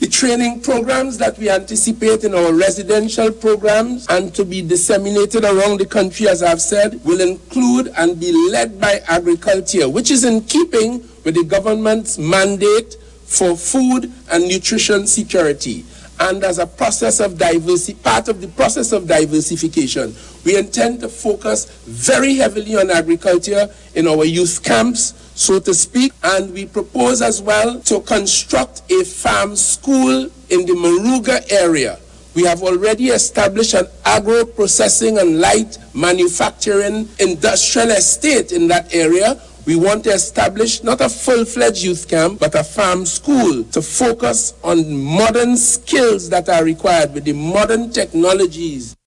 training programs that we anticipate in our residential programs and to be disseminated around the country, as I've said, will include and be led by agriculture, which is in keeping with the government's mandate for food and nutrition security. And as a process of part of the process of diversification, we intend to focus very heavily on agriculture in our youth camps, so to speak, and we propose as well to construct a farm school in the Moruga area. We have already established an agro-processing and light manufacturing industrial estate in that area. We want to establish not a full-fledged youth camp, but a farm school to focus on modern skills that are required with the modern technologies.